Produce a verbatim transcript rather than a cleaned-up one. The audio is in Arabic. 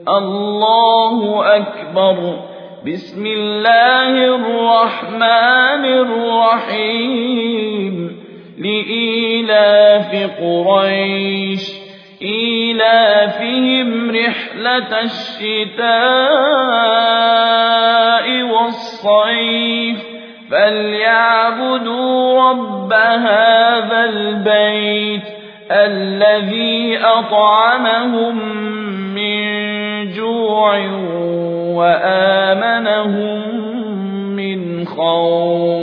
الله أكبر. بسم الله الرحمن الرحيم. لإيلاف قريش إيلافهم رحلة الشتاء والصيف فليعبدوا رب هذا البيت الذي أطعمهم من جوع وآمنهم من خوف.